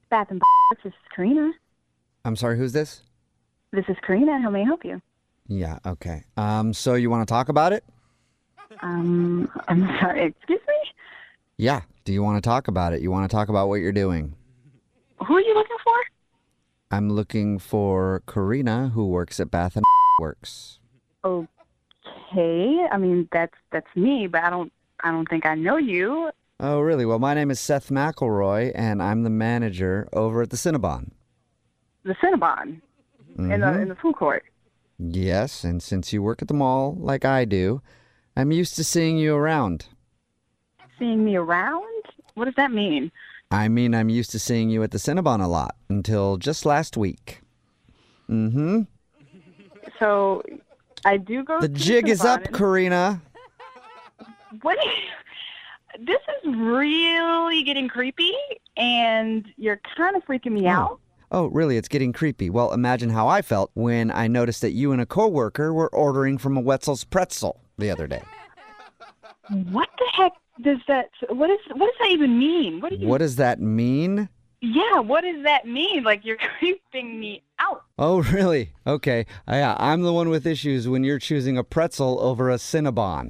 Bath and This is Karina. I'm sorry, who's this? This is Karina. How may I help you? Yeah, okay. So you want to talk about it? I'm sorry. Excuse me? Yeah. Do you want to talk about it? You want to talk about what you're doing? Who are you looking for? I'm looking for Karina, who works at Bath and Works. Okay. I mean, that's me, but I don't think I know you. Oh, really? Well, my name is Seth McElroy, and I'm the manager over at the Cinnabon. The Cinnabon in the food court. Yes, and since you work at the mall like I do, I'm used to seeing you around. Seeing me around? What does that mean? I mean, I'm used to seeing you at the Cinnabon a lot until just last week. Mm-hmm. So, I do go The to jig is up, Cinnabon. Karina. What? This is really getting creepy, and you're kind of freaking me out. Oh, really? It's getting creepy. Well, imagine how I felt when I noticed that you and a coworker were ordering from a Wetzel's Pretzel the other day. What the heck does that? What does that even mean? What does that mean? Yeah, what does that mean? Like, you're creeping me out. Oh, really? Okay. Yeah, I'm the one with issues when you're choosing a pretzel over a Cinnabon.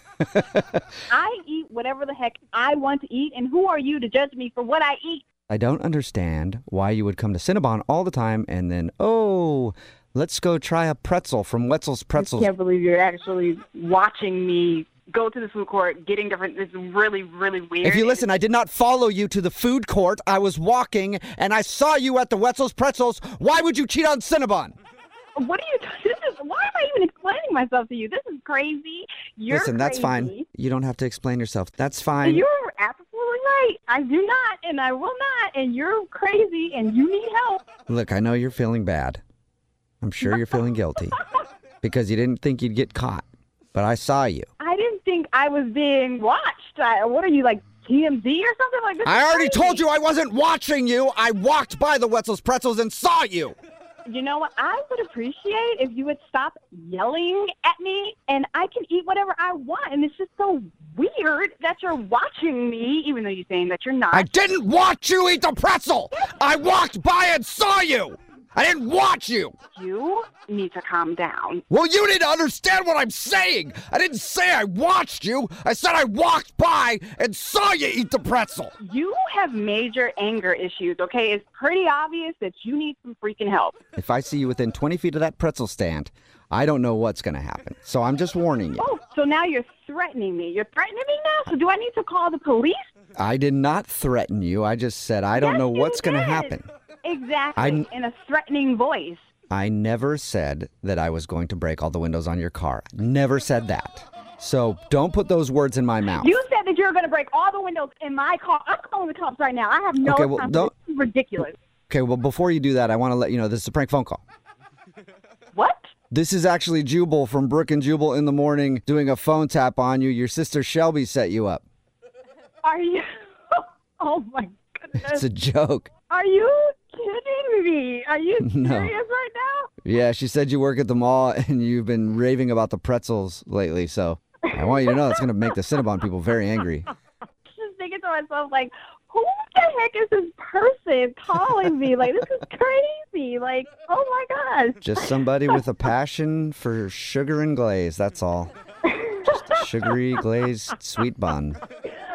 I eat whatever the heck I want to eat, and who are you to judge me for what I eat? I don't understand why you would come to Cinnabon all the time and then, oh, let's go try a pretzel from Wetzel's Pretzels. I can't believe you're actually watching me go to the food court, getting different. It's really, really weird. If you listen, I did not follow you to the food court. I was walking, and I saw you at the Wetzel's Pretzels. Why would you cheat on Cinnabon? What are you? Why am I even explaining myself to you? This is crazy. You're Listen, that's crazy. fine. You don't have to explain yourself. That's fine. You're absolutely right. I do not, and I will not. And you're crazy, and you need help. Look, I know you're feeling bad. I'm sure you're feeling guilty because you didn't think you'd get caught, but I saw you. I didn't think I was being watched. What are you, like TMZ or something like this? I already told you I wasn't watching you. I walked by the Wetzel's Pretzels and saw you. You know what? I would appreciate if you would stop yelling at me, and I can eat whatever I want. And it's just so weird that you're watching me, even though you're saying that you're not. I didn't watch you eat the pretzel. I walked by and saw you. I didn't watch you. You need to calm down. Well, you need to understand what I'm saying. I didn't say I watched you. I said I walked by and saw you eat the pretzel. You have major anger issues, okay? It's pretty obvious that you need some freaking help. If I see you within 20 feet of that pretzel stand, I don't know what's going to happen. So I'm just warning you. Oh, so now you're threatening me. You're threatening me now? So do I need to call the police? I did not threaten you. I just said I don't know what's going to happen. Exactly, in a threatening voice. I never said that I was going to break all the windows on your car. Never said that. So don't put those words in my mouth. You said that you're going to break all the windows in my car. I'm calling the cops right now. I have no time. This is ridiculous. Okay, well, before you do that, I want to let you know this is a prank phone call. What? This is actually Jubal from Brook and Jubal in the Morning doing a phone tap on you. Your sister Shelby set you up. Are you? Oh, my goodness. It's a joke. Are you kidding me? Are you No. serious right now? Yeah, she said you work at the mall and you've been raving about the pretzels lately. So I want you to know it's going to make the Cinnabon people very angry. Just thinking to myself, like, who the heck is this person calling me? Like, this is crazy. Like, oh my gosh. Just somebody with a passion for sugar and glaze. That's all. Just a sugary glazed sweet bun.